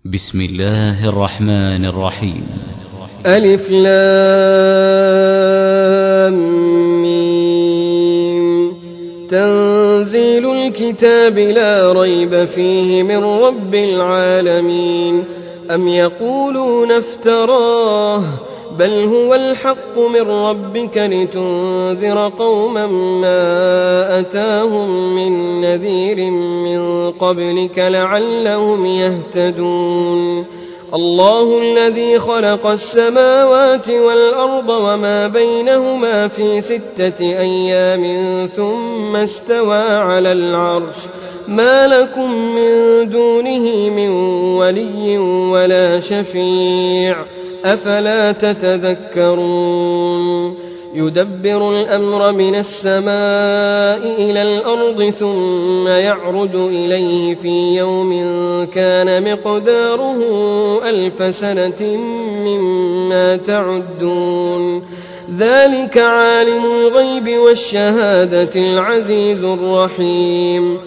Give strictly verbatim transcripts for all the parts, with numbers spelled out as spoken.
بسم الله الرحمن الرحيم. ألف لام ميم. تنزيل الكتاب لا ريب فيه من رب العالمين. أم يقولون افتراه بل هو الحق من ربك لتنذر قوما ما أتاهم من نذير من قبلك لعلهم يهتدون. الله الذي خلق السماوات والأرض وما بينهما في ستة أيام ثم استوى على العرش ما لكم من دونه من ولي ولا شفيع أفلا تتذكرون. يدبر الأمر من السماء إلى الأرض ثم يعرج إليه في يوم كان مقداره ألف سنة مما تعدون. ذلك عالم الغيب والشهادة العزيز الرحيم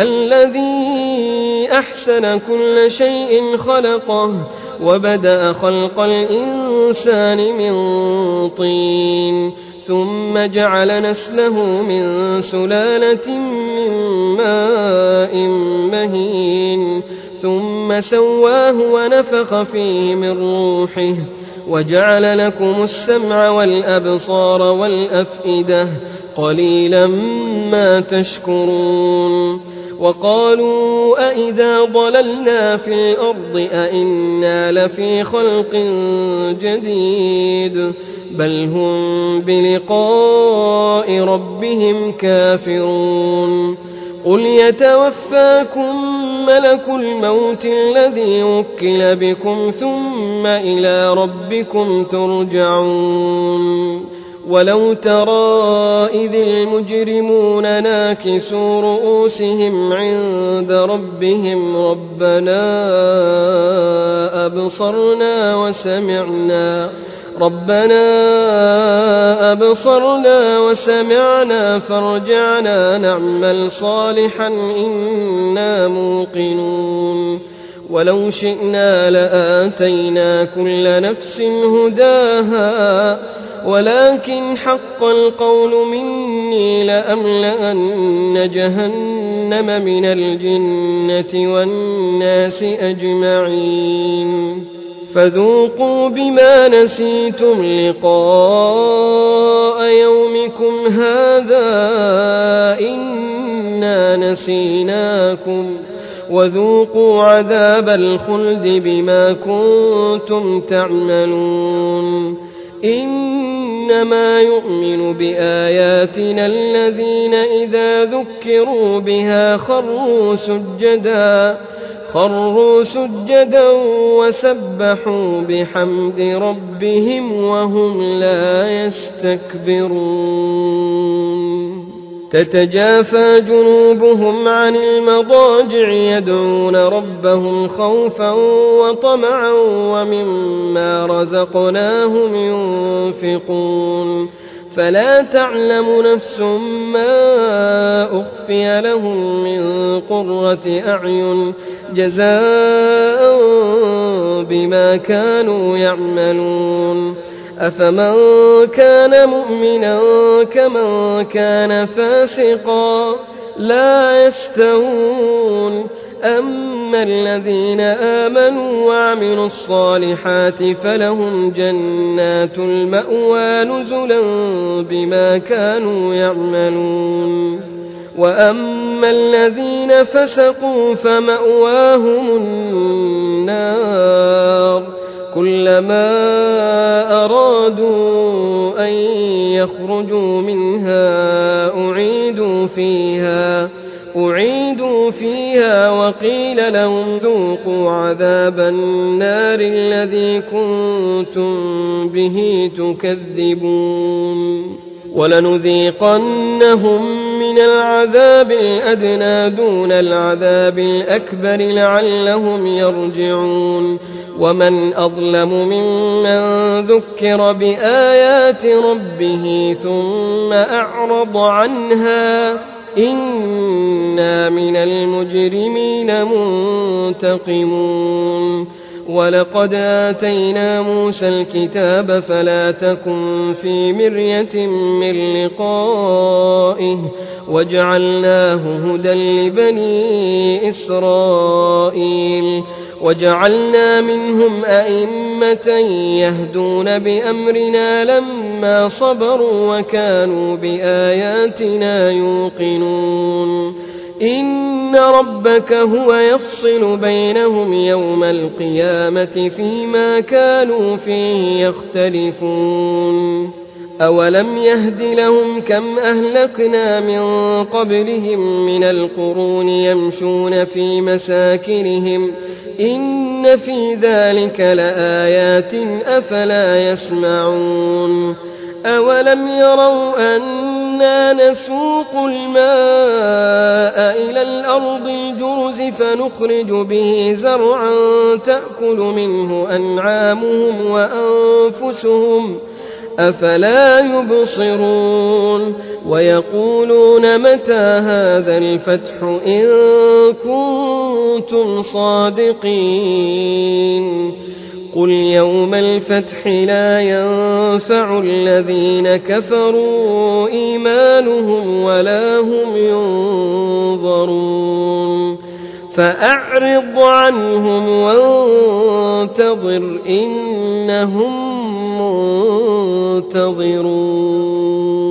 الذي أحسن كل شيء خلقه وبدأ خلق الإنسان من طين ثم جعل نسله من سلالة من ماء مهين ثم سواه ونفخ فيه من روحه وجعل لكم السمع والأبصار والأفئدة قليلا ما تشكرون. وقالوا أئذا ضللنا في الأرض أئنا لفي خلق جديد بل هم بلقاء ربهم كافرون. قل يتوفاكم ملك الموت الذي وكل بكم ثم إلى ربكم ترجعون. ولو ترى إذ المجرمون ناكسوا رؤوسهم عند ربهم ربنا أبصرنا وسمعنا ربنا أبصرنا وسمعنا فارجعنا نعمل صالحا إنا موقنون. ولو شئنا لآتينا كل نفس هداها ولكن حق القول مني لأملأن جهنم من الجنة والناس أجمعين. فذوقوا بما نسيتم لقاء يومكم هذا إنا نسيناكم وذوقوا عذاب الخلد بما كنتم تعملون. إنما يؤمن بآياتنا الذين إذا ذكروا بها خروا سجدا خروا سجدا وسبحوا بحمد ربهم وهم لا يستكبرون. تتجافى جنوبهم عن المضاجع يدعون ربهم خوفا وطمعا ومما رزقناهم ينفقون. فلا تعلم نفس ما أخفي لهم من قرة أعين جزاء بما كانوا يعملون. أفمن كان مؤمنا كمن كان فاسقا لا يستوون. أما الذين آمنوا وعملوا الصالحات فلهم جنات المأوى نزلا بما كانوا يعملون. وأما الذين فسقوا فمأواهم النار كلما أرادوا أن يخرجوا منها أعيدوا فيها أعيدوا فيها وقيل لهم ذوقوا عذاب النار الذي كنتم به تكذبون. ولنذيقنهم من العذاب الأدنى دون العذاب الأكبر لعلهم يرجعون. ومن أظلم ممن ذكر بآيات ربه ثم أعرض عنها إنا من المجرمين منتقمون ولقد آتينا موسى الكتاب فلا تكن في مرية من لقائه وجعلناه هدى لبني إسرائيل وجعلنا منهم أئمة يهدون بأمرنا لما صبروا وكانوا بآياتنا يوقنون إن ربك هو يفصل بينهم يوم القيامة فيما كانوا فيه يختلفون أولم يهد لهم كم أهلكنا من قبلهم من القرون يمشون في مساكنهم إن في ذلك لآيات أفلا يسمعون أولم يروا أنا نسوق الماء إلى الأرض الجرز فنخرج به زرعا تأكل منه أنعامهم وأنفسهم أفلا يبصرون ويقولون متى هذا الفتح إن كنتم صادقين قل يوم الفتح لا ينفع الذين كفروا إيمانهم ولا هم ينظرون فأعرض عنهم وانتظر إنهم منتظرون